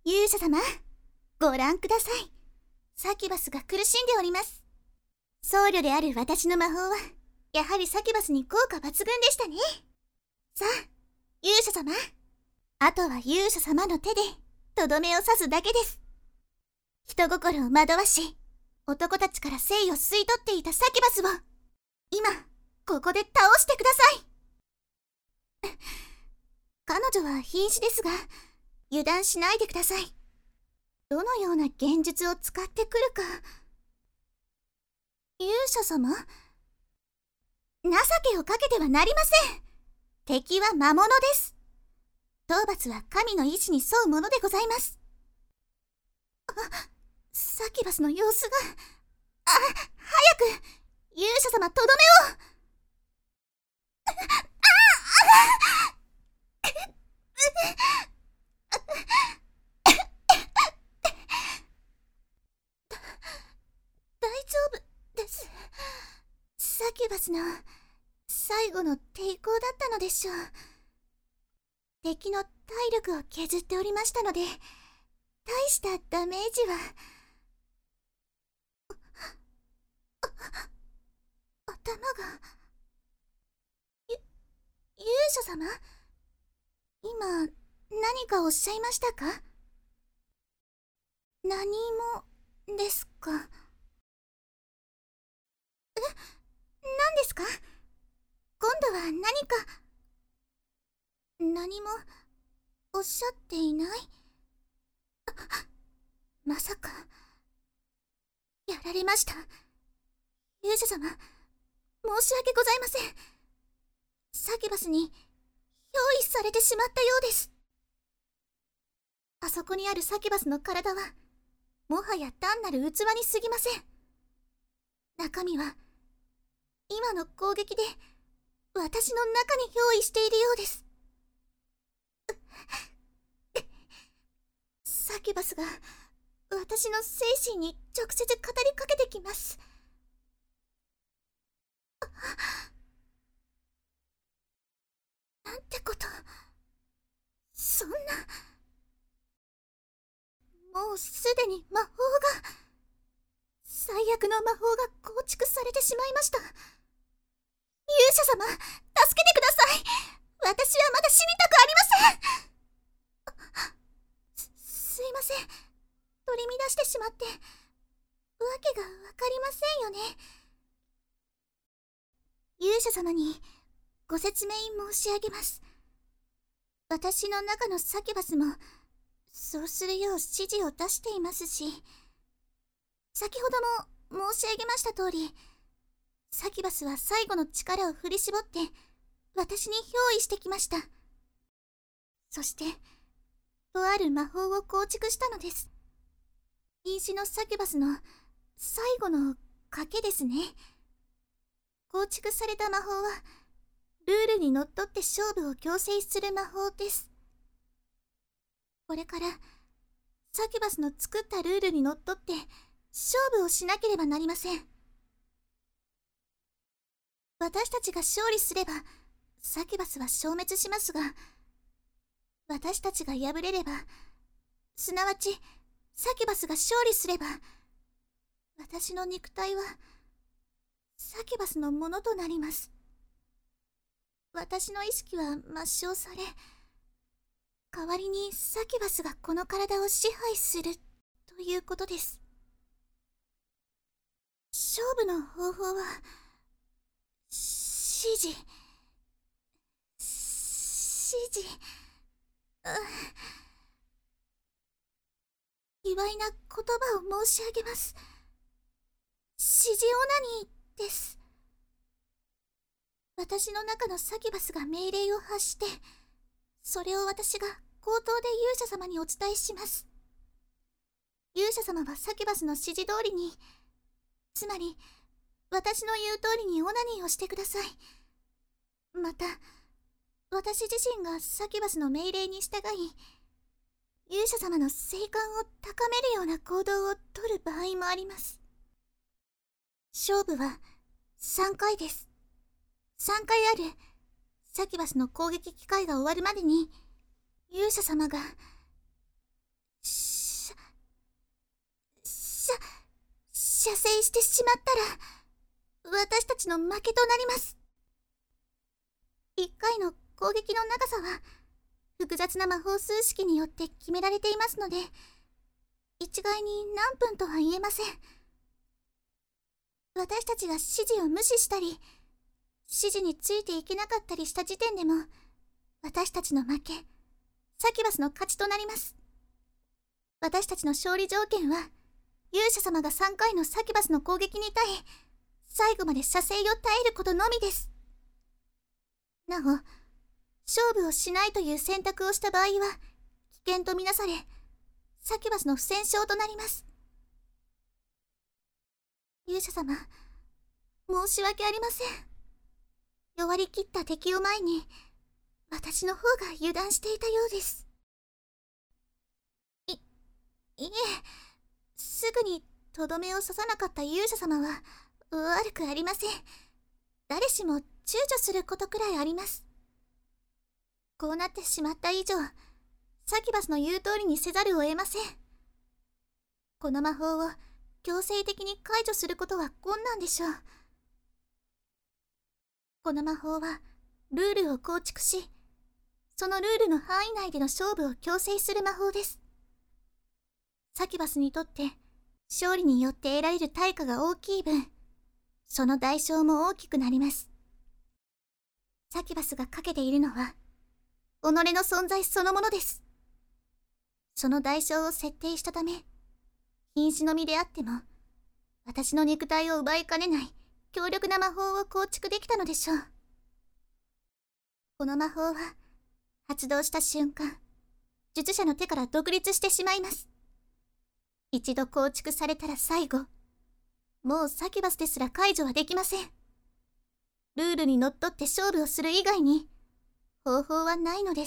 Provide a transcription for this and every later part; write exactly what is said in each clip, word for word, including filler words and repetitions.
勇者様、ご覧ください。サキュバスが苦しんでおります。僧侶である私の魔法は、やはりサキュバスに効果抜群でしたね。さあ、勇者様。あとは勇者様の手で、とどめを刺すだけです。人心を惑わし、男たちから生を吸い取っていたサキュバスを、今、ここで倒してください。彼女は瀕死ですが、油断しないでください。どのような幻術を使ってくるか。勇者様？情けをかけてはなりません。敵は魔物です。討伐は神の意志に沿うものでございます。あ、サキュバスの様子が。あ、早く勇者様とどめを。大丈夫です。サキュバスの最後の抵抗だったのでしょう。敵の体力を削っておりましたので、大したダメージは。頭が。ゆ、勇者様？今、何かおっしゃいましたか？何も、ですか。え、何ですか？今度は何か。何も、おっしゃっていない？まさか、やられました。勇者様、申し訳ございません。サキュバスに、憑依されてしまったようです。あそこにあるサキュバスの体は、もはや単なる器に過ぎません。中身は、今の攻撃で、私の中に憑依しているようです。サキュバスが、私の精神に直接語りかけてきます。なんてこと。そんな。もうすでに魔法が、最悪の魔法が構築されてしまいました。勇者様、助けてください。私はまだ死にたくありません。す、すいません。取り乱してしまって、わけがわかりませんよね。勇者様にご説明申し上げます。私の中のサキュバスも、そうするよう指示を出していますし、先ほども申し上げました通り、サキュバスは最後の力を振り絞って私に憑依してきました。そしてとある魔法を構築したのです。瀕死のサキュバスの最後の賭けですね。構築された魔法はルールにのっとって勝負を強制する魔法です。これからサキュバスの作ったルールにのっとって勝負をしなければなりません。私たちが勝利すればサキュバスは消滅しますが、私たちが敗れれば、すなわちサキュバスが勝利すれば、私の肉体はサキュバスのものとなります。私の意識は抹消され、代わりにサキュバスがこの体を支配するということです。勝負の方法は、指示、指示、う卑猥な言葉を申し上げます。指示オナニーです。私の中のサキュバスが命令を発して、それを私が口頭で勇者様にお伝えします。勇者様はサキュバスの指示通りに、つまり私の言う通りにオナニーをしてください。また私自身がサキュバスの命令に従い、勇者様の生還を高めるような行動をとる場合もあります。勝負はさんかいです。さんかいあるサキュバスの攻撃機会が終わるまでに、勇者様が指射精してしまったら、私たちの負けとなります。いっかいの攻撃の長さは、複雑な魔法数式によって決められていますので、一概に何分とは言えません。私たちが指示を無視したり、指示についていけなかったりした時点でも、私たちの負け、サキュバスの勝ちとなります。私たちの勝利条件は、勇者様がさんかいのサキュバスの攻撃に耐え、最後まで射精を耐えることのみです。なお、勝負をしないという選択をした場合は、危険とみなされ、サキュバスの不戦勝となります。勇者様、申し訳ありません。弱り切った敵を前に、私の方が油断していたようです。い、いえ、すぐにとどめを刺さなかった勇者様は、悪くありません。誰しも躊躇することくらいあります。こうなってしまった以上、サキュバスの言う通りにせざるを得ません。この魔法を強制的に解除することは困難でしょう。この魔法はルールを構築し、そのルールの範囲内での勝負を強制する魔法です。サキュバスにとって勝利によって得られる対価が大きい分、その代償も大きくなります。サキュバスがかけているのは、己の存在そのものです。その代償を設定したため、瀕死の身であっても、私の肉体を奪いかねない強力な魔法を構築できたのでしょう。この魔法は、発動した瞬間、術者の手から独立してしまいます。一度構築されたら最後、もうサキュバスですら解除はできません。ルールにのっとって勝負をする以外に、方法はないのです。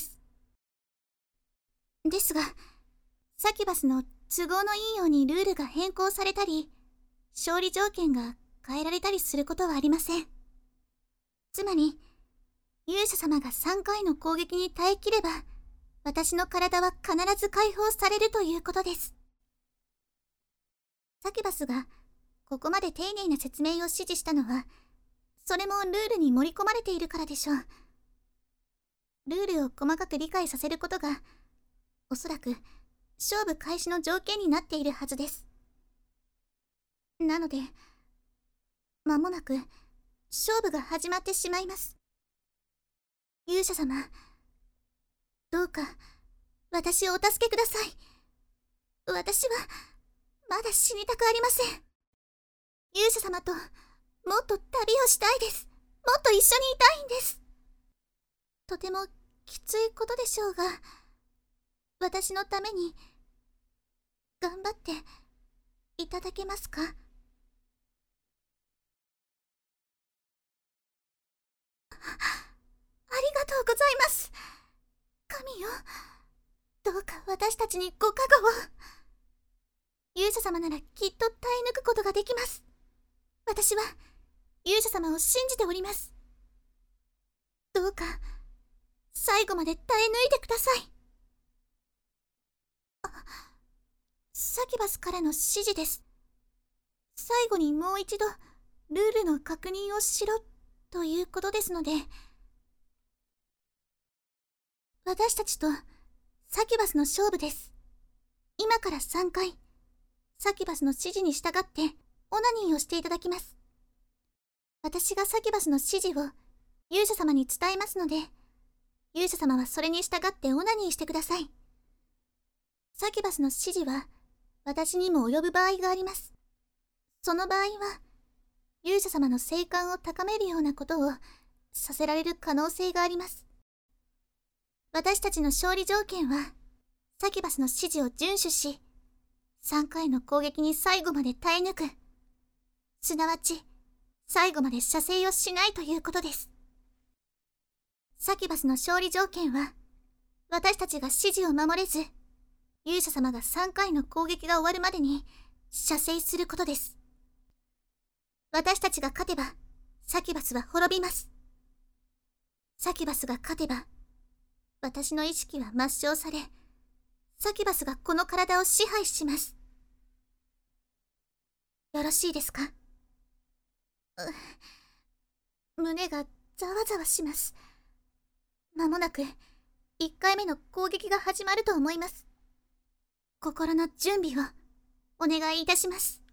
ですが、サキュバスの都合のいいようにルールが変更されたり、勝利条件が変えられたりすることはありません。つまり、勇者様がさんかいの攻撃に耐えきれば、私の体は必ず解放されるということです。サキュバスがここまで丁寧な説明を指示したのは、それもルールに盛り込まれているからでしょう。ルールを細かく理解させることが、おそらく勝負開始の条件になっているはずです。なので、間もなく勝負が始まってしまいます。勇者様、どうか私をお助けください。私はまだ死にたくありません。勇者様ともっと旅をしたいです。もっと一緒にいたいんです。とてもきついことでしょうが、私のために頑張っていただけますか？ありがとうございます。神よ、どうか私たちにご加護を。勇者様ならきっと耐え抜くことができます。私は勇者様を信じております。どうか最後まで耐え抜いてください。あ、サキュバスからの指示です。最後にもう一度ルールの確認をしろということですので、私たちとサキュバスの勝負です。今からさんかい、サキュバスの指示に従ってオナニーをしていただきます。私がサキュバスの指示を勇者様に伝えますので、勇者様はそれに従ってオナニーしてください。サキュバスの指示は私にも及ぶ場合があります。その場合は、勇者様の生還を高めるようなことをさせられる可能性があります。私たちの勝利条件は、サキュバスの指示を遵守し、さんかいの攻撃に最後まで耐え抜く。すなわち、最後まで射精をしないということです。サキュバスの勝利条件は、私たちが指示を守れず、勇者様がさんかいの攻撃が終わるまでに射精することです。私たちが勝てば、サキュバスは滅びます。サキュバスが勝てば、私の意識は抹消され、サキュバスがこの体を支配します。 よろしいですか？う胸がざわざわします。まもなくいっかいめの攻撃が始まると思います。心の準備をお願いいたします。